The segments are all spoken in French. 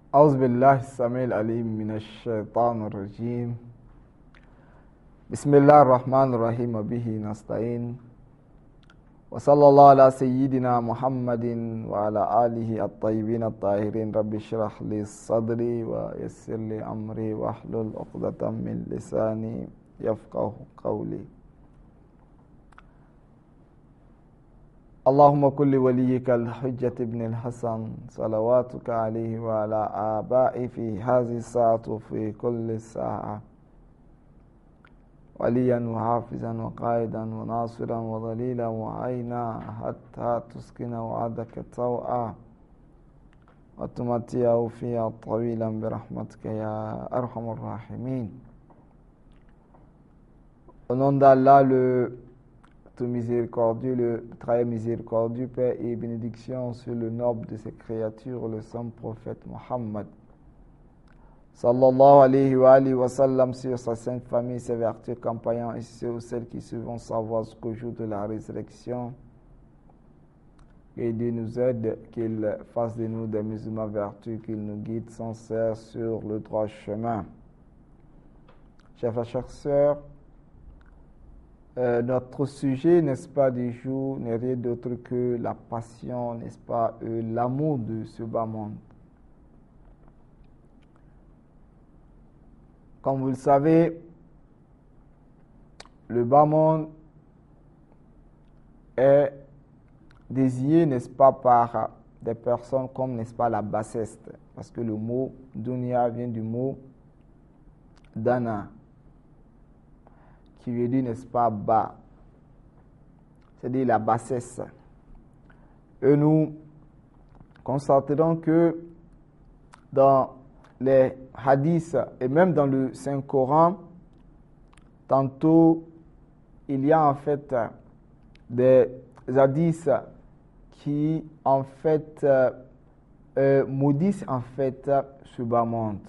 أعوذ بالله السميع العليم من الشيطان الرجيم. بسم الله الرحمن الرحيم وبه نستعين وصلى الله على سيدنا محمد وعلى آله الطيبين الطاهرين. رب اشرح لي صدري ويسر لي أمري واحلل عقدة من لساني يفقه قولي. اللهم كل وليك الحجة ابن الحسن صلواتك عليه وعلى آبائه في هذه الساعة وفي كل ساعة وليا وحافظا وقائدا وناصرا وظليلا وعينا حتى تسكن وعدك طوعا وتمتعه فيها طويلا برحمتك يا أرحم الراحمين. Au nom d'Allah, le tout miséricordieux, le très miséricordieux, Père, et bénédiction sur le noble de ses créatures, le saint prophète Mohammed, sallallahu alayhi wa sallam, sur sa sainte famille, ses vertus, compagnons et ceux ou celles qui suivent sa voie jusqu'au jour de la résurrection. Et Dieu nous aide, qu'il fasse de nous des musulmans vertus, qu'il nous guide sans cesse sur le droit chemin. Chers frères, chères sœurs, notre sujet, n'est-ce pas, du jour n'est rien d'autre que la passion, n'est-ce pas, l'amour de ce bas monde. Comme vous le savez, le bas monde est désigné, n'est-ce pas, par des personnes comme, n'est-ce pas, la bassesse. Parce que le mot dunya vient du mot dana, qui veut dire, n'est-ce pas, bas, c'est-à-dire la bassesse. Et nous constaterons que dans les hadiths et même dans le Saint-Coran, tantôt il y a en fait des hadiths qui en fait maudissent en fait ce bas monde.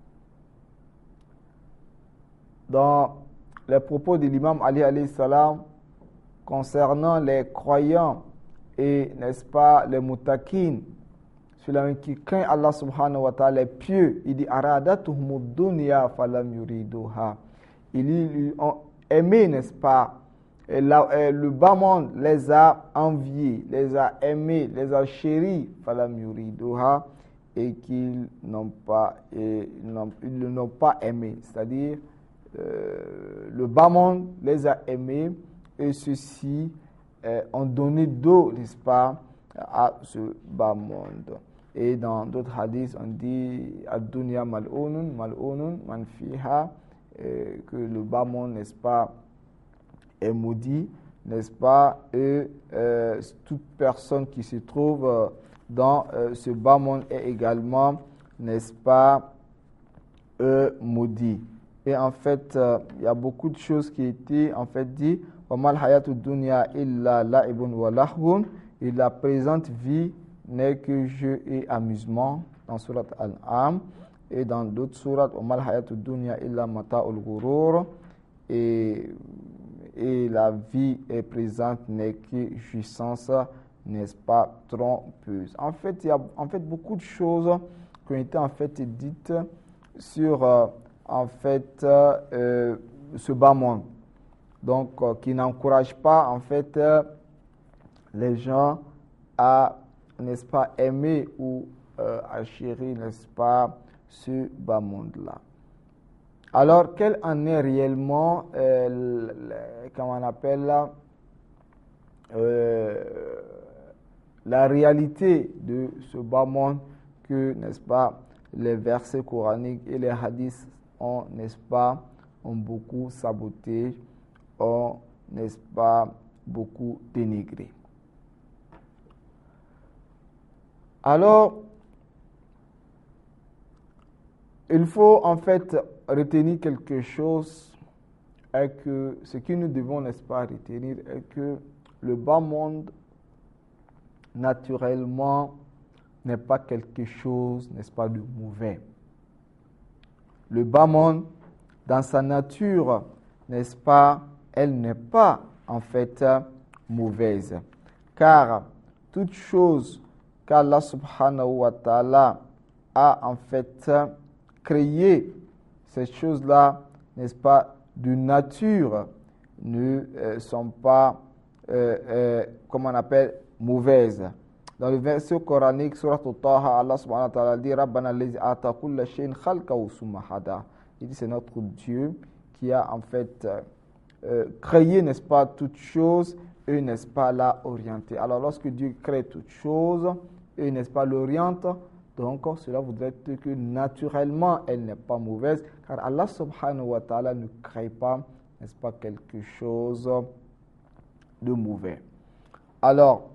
Dans les propos de l'imam Ali alayhi salam concernant les croyants et, n'est-ce pas, les mutakins, celui qui craint Allah subhanahu wa ta'ala, les pieux, il dit aradatuhumud dunya falam yuriduha. Ils ont aimé, n'est-ce pas, et le bas monde les a enviés, les a aimés, les a chéris, falam yuriduha, et qu'ils n'ont pas, ils ne l'ont pas aimé, c'est-à-dire le bas monde les a aimés et ceux-ci ont donné dos, n'est-ce pas, à ce bas monde. Et dans d'autres hadiths, on dit ad-dunya mal'unun, mal'unun man fiha, que le bas monde, n'est-ce pas, est maudit, n'est-ce pas, et toute personne qui se trouve dans ce bas monde est également, n'est-ce pas, maudit. Et en fait, il y a beaucoup de choses qui étaient en fait dites. Wamal hayatud dunya illa la'ibun wa lahwun. Et la présente vie n'est que jeu et amusement dans surat Al-Am et dans d'autres surat. Wamal hayatud dunya illa mata'ul ghurur. Et la vie est présente n'est que jouissance, n'est-ce pas, trompeuse. En fait, il y a en fait beaucoup de choses qui ont été en fait dites sur en fait ce bas monde, donc qui n'encourage pas en fait les gens à, n'est-ce pas, aimer ou à chérir, n'est-ce pas, ce bas monde là. Alors quelle en est réellement comment on appelle la réalité de ce bas monde que, n'est-ce pas, les versets coraniques et les hadiths ont, n'est-ce pas, ont beaucoup saboté, ont, n'est-ce pas, beaucoup dénigré. Alors, il faut en fait retenir quelque chose, et que ce que nous devons, n'est-ce pas, retenir est que le bas monde, naturellement, n'est pas quelque chose, n'est-ce pas, de mauvais. Le bas monde, dans sa nature, n'est-ce pas, elle n'est pas en fait mauvaise. Car toute chose qu'Allah subhanahu wa ta'ala a en fait créé ces choses-là, n'est-ce pas, de nature, ne sont pas, comment on appelle, mauvaises. Dans le verset coranique, surat Taha, Allah subhanahu wa ta'ala dit Rabbana allazi ata kulla shay'in khalqahu summa hada. Il dit c'est notre Dieu qui a en fait créé, n'est-ce pas, toute chose et n'est-ce pas l'a orienté. Alors lorsque Dieu crée toute chose et n'est-ce pas l'oriente, donc cela voudrait dire que naturellement elle n'est pas mauvaise, car Allah subhanahu wa ta'ala ne crée pas, n'est-ce pas, quelque chose de mauvais. Alors,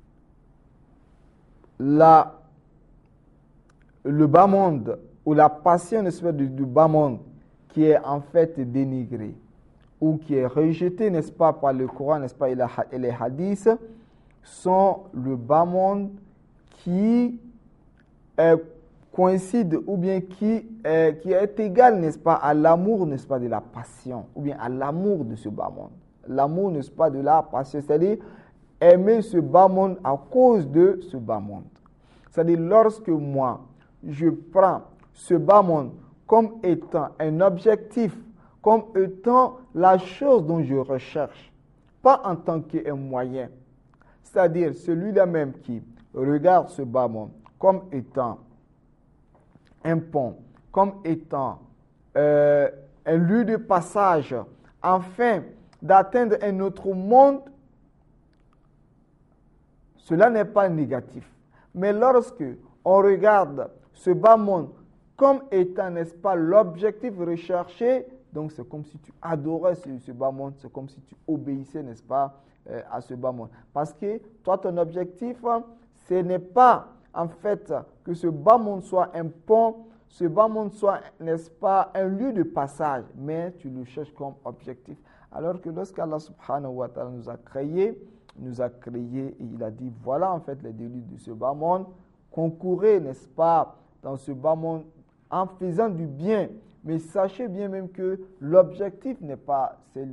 le bas monde ou la passion, n'est-ce pas, du bas monde qui est en fait dénigrée ou qui est rejetée, n'est-ce pas, par le Coran, n'est-ce pas, et les hadiths, sont le bas monde qui coïncide ou bien qui est égal, n'est-ce pas, à l'amour, n'est-ce pas, de la passion ou bien à l'amour de ce bas monde. L'amour, n'est-ce pas, de la passion, c'est-à-dire aimer ce bas monde à cause de ce bas monde. C'est-à-dire lorsque moi, je prends ce bas monde comme étant un objectif, comme étant la chose dont je recherche, pas en tant qu'un moyen. C'est-à-dire celui-là même qui regarde ce bas monde comme étant un pont, comme étant un lieu de passage, afin d'atteindre un autre monde, cela n'est pas négatif. Mais lorsque on regarde ce bas monde comme étant, n'est-ce pas, l'objectif recherché, donc c'est comme si tu adorais ce bas monde, c'est comme si tu obéissais, n'est-ce pas, à ce bas monde. Parce que toi, ton objectif, ce n'est pas en fait que ce bas monde soit un pont, ce bas monde soit, n'est-ce pas, un lieu de passage, mais tu le cherches comme objectif. Alors que lorsqu'Allah subhanahu wa ta'ala nous a créé et il a dit, voilà en fait les délits de ce bas monde, concourez, n'est-ce pas, dans ce bas monde en faisant du bien. Mais sachez bien même que l'objectif n'est pas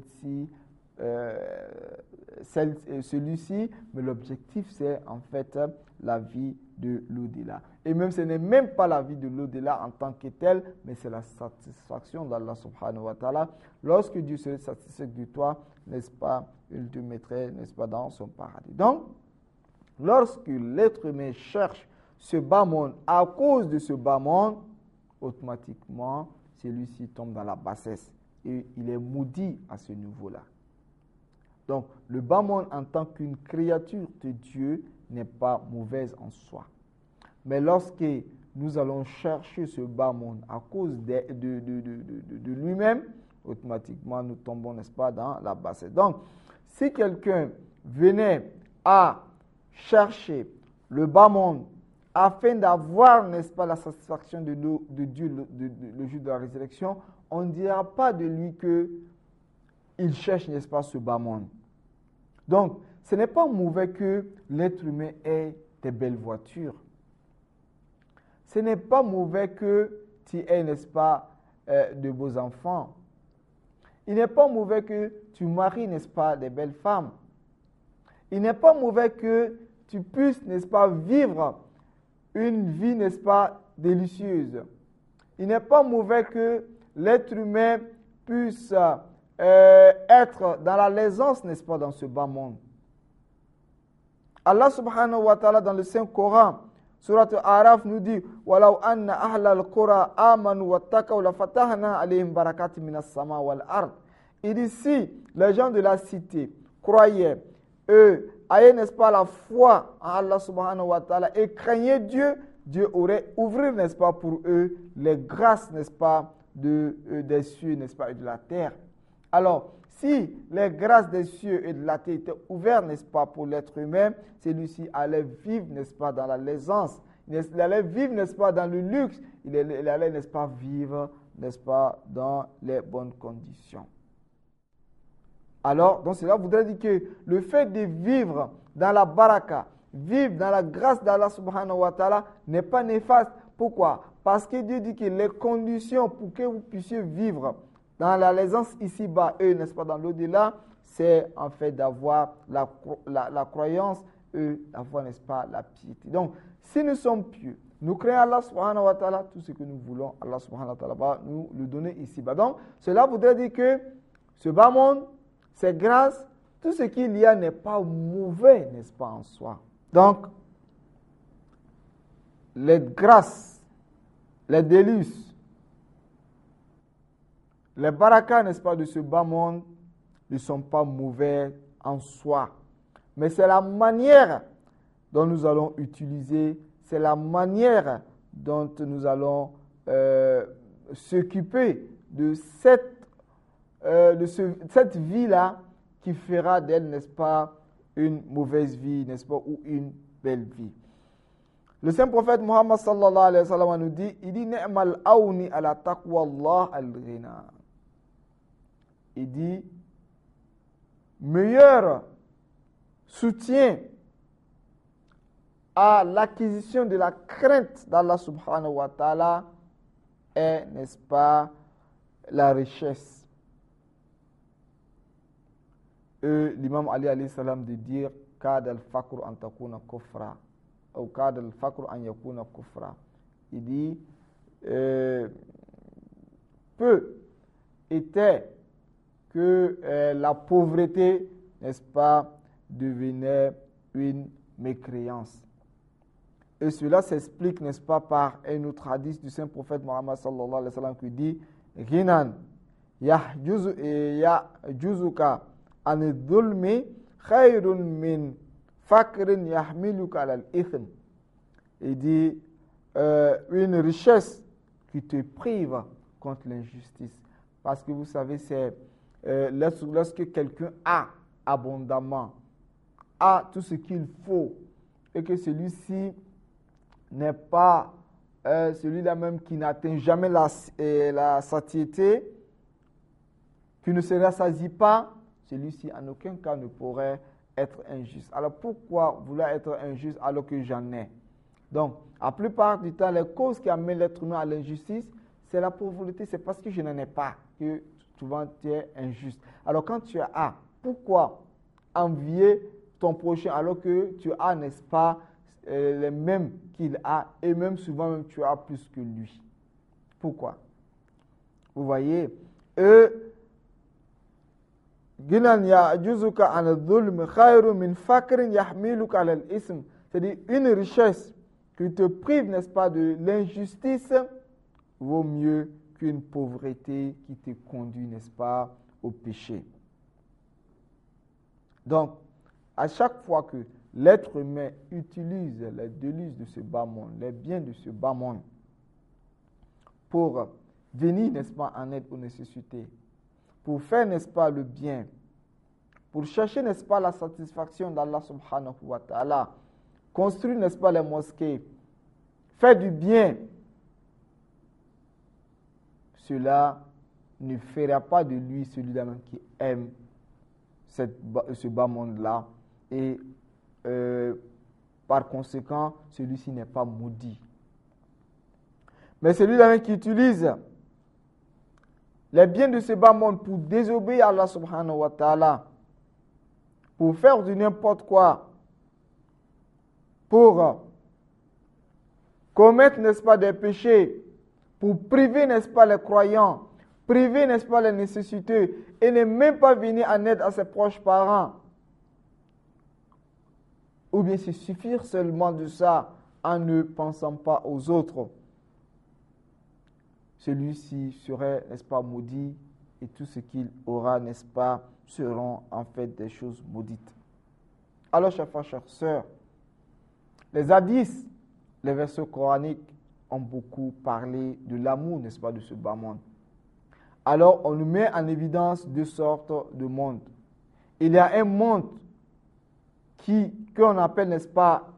celui-ci, mais l'objectif c'est en fait la vie de l'au-delà. Et même ce n'est même pas la vie de l'au-delà en tant que telle, mais c'est la satisfaction d'Allah subhanahu wa ta'ala. Lorsque Dieu serait satisfait de toi, n'est-ce pas, il te mettrait, n'est-ce pas, dans son paradis. Donc, lorsque l'être humain cherche ce bas monde à cause de ce bas monde, automatiquement, celui-ci tombe dans la bassesse et il est maudit à ce niveau-là. Donc, le bas monde en tant qu'une créature de Dieu n'est pas mauvaise en soi. Mais lorsque nous allons chercher ce bas monde à cause de lui-même, automatiquement nous tombons, n'est-ce pas, dans la bassesse. Donc, si quelqu'un venait à chercher le bas monde afin d'avoir, n'est-ce pas, la satisfaction de Dieu le jour de la résurrection, on ne dira pas de lui qu'il cherche, n'est-ce pas, ce bas monde. Donc, ce n'est pas mauvais que l'être humain ait des belles voitures. Ce n'est pas mauvais que tu aies, n'est-ce pas, de beaux enfants. Il n'est pas mauvais que tu maries, n'est-ce pas, des belles femmes. Il n'est pas mauvais que tu puisses, n'est-ce pas, vivre une vie, n'est-ce pas, délicieuse. Il n'est pas mauvais que l'être humain puisse être dans la l'aisance, n'est-ce pas, dans ce bas monde. Allah subhanahu wa ta'ala dans le Saint-Coran, Surat Al-Araf nous dit Walau anna ahla al-qura amanu wattaqaw la fatahna alayhim barakatin minas sama wal ard. Il dit si les gens de la cité croyaient, eux, avaient, n'est-ce pas, la foi en Allah subhanahu wa ta'ala et craignaient Dieu, Dieu aurait ouvert, n'est-ce pas, pour eux les grâces, n'est-ce pas, des cieux, n'est-ce pas, et de la terre. Alors, si les grâces des cieux et de la terre étaient ouvertes, n'est-ce pas, pour l'être humain, celui-ci allait vivre, n'est-ce pas, dans la l'aisance, il allait vivre, n'est-ce pas, dans le luxe, il allait, n'est-ce pas, vivre, n'est-ce pas, dans les bonnes conditions. Alors, donc cela voudrait dire que le fait de vivre dans la baraka, vivre dans la grâce d'Allah subhanahu wa ta'ala n'est pas néfaste. Pourquoi? Parce que Dieu dit que les conditions pour que vous puissiez vivre dans la l'aisance ici-bas, eux, n'est-ce pas, dans l'au-delà, c'est en fait d'avoir la croyance et d'avoir, n'est-ce pas, la piété. Donc, si nous sommes pieux, Nous craignons Allah subhanahu wa ta'ala, tout ce que nous voulons, Allah subhanahu wa ta'ala va nous le donner ici-bas. Donc, cela voudrait dire que ce bas monde, c'est grâce, tout ce qu'il y a n'est pas mauvais, n'est-ce pas, en soi. Donc, les grâces, les délices, les barakas, n'est-ce pas, de ce bas monde ne sont pas mauvais en soi. Mais c'est la manière dont nous allons utiliser, c'est la manière dont nous allons s'occuper de cette vie-là qui fera d'elle, n'est-ce pas, une mauvaise vie, n'est-ce pas, ou une belle vie. Le saint prophète Muhammad sallallahu alayhi wa sallam nous dit, il dit, ni'mal awni ala taqwa Allah al-ghina. Il dit, meilleur soutien à l'acquisition de la crainte d'Allah subhanahu wa ta'ala est, n'est-ce pas, la richesse. L'imam Ali alayhi salam de dire kad al-faqr an takuna kufra ou kad al-faqr an yakuna kufra. Il dit peu était que la pauvreté, n'est-ce pas, devenait une mécréance. Et cela s'explique, n'est-ce pas, par un autre hadith du saint prophète Muhammad sallallahu alayhi wa sallam qui dit Ghinan yahjuzuka an dhulmi khayrun min fakrin yahmiluka al ithm. Il dit une richesse qui te prive contre l'injustice. Parce que vous savez, c'est lorsque quelqu'un a abondamment, a tout ce qu'il faut, et que celui-ci n'est pas celui-là même qui n'atteint jamais la satiété, qui ne se rassasie pas, celui-ci en aucun cas ne pourrait être injuste. Alors pourquoi vouloir être injuste alors que j'en ai? Donc, la plupart du temps, les causes qui amènent l'être humain à l'injustice, c'est la pauvreté, c'est parce que je n'en ai pas que souvent tu es injuste. Alors quand tu as, pourquoi envier ton prochain alors que tu as, n'est-ce pas, les mêmes qu'il a, et même souvent même tu as plus que lui? Pourquoi? Vous voyez, c'est-à-dire une richesse qui te prive, n'est-ce pas, de l'injustice vaut mieux qu'une pauvreté qui te conduit, n'est-ce pas, au péché. Donc, à chaque fois que l'être humain utilise les délices de ce bas monde, les biens de ce bas monde, pour venir, n'est-ce pas, en aide aux nécessités, pour faire, n'est-ce pas, le bien, pour chercher, n'est-ce pas, la satisfaction d'Allah subhanahu wa ta'ala, construire, n'est-ce pas, les mosquées, faire du bien, cela ne fera pas de lui celui-là même qui aime ce bas monde-là, et par conséquent, celui-ci n'est pas maudit. Mais celui-là même qui utilise les biens de ce bas monde pour désobéir à Allah subhanahu wa ta'ala, pour faire du n'importe quoi, pour commettre, n'est-ce pas, des péchés, pour priver, n'est-ce pas, les croyants, priver, n'est-ce pas, les nécessiteux, et ne même pas venir en aide à ses proches parents, ou bien se suffire seulement de ça en ne pensant pas aux autres, celui-ci serait, n'est-ce pas, maudit, et tout ce qu'il aura, n'est-ce pas, seront en fait des choses maudites. Alors, chers frères, chères sœurs, les hadiths, les versets coraniques ont beaucoup parlé de l'amour, n'est-ce pas, de ce bas monde. Alors, on nous met en évidence deux sortes de mondes. Il y a un monde qu'on appelle, n'est-ce pas,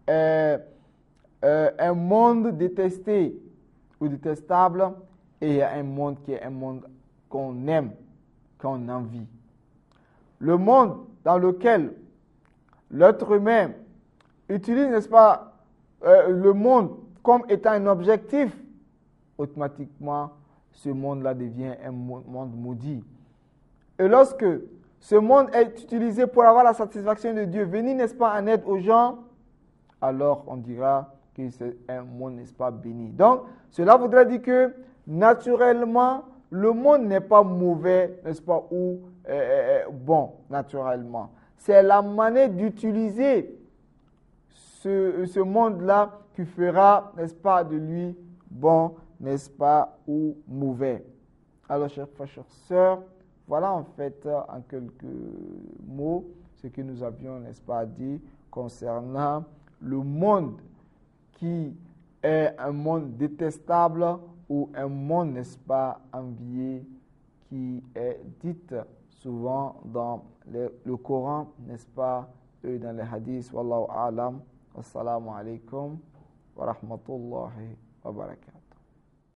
un monde détesté ou détestable, et il y a un monde qui est un monde qu'on aime, qu'on envie. Le monde dans lequel l'être humain utilise, n'est-ce pas, le monde comme étant un objectif, automatiquement, ce monde-là devient un monde maudit. Et lorsque ce monde est utilisé pour avoir la satisfaction de Dieu, venir, n'est-ce pas, en aide aux gens, alors on dira que c'est un monde, n'est-ce pas, béni. Donc, cela voudrait dire que, naturellement, le monde n'est pas mauvais, n'est-ce pas, ou bon, naturellement. C'est la manière d'utiliser ce monde-là qui fera, n'est-ce pas, de lui bon, n'est-ce pas, ou mauvais. Alors, chers frères, chères sœurs, voilà en fait, en quelques mots, ce que nous avions, n'est-ce pas, dit concernant le monde qui est un monde détestable ou un monde, n'est-ce pas, envié, qui est dit souvent dans le Coran, n'est-ce pas, et dans les hadiths. Wallahu a'lam. Assalamu alaikum wa rahmatullahi wa barakatuh.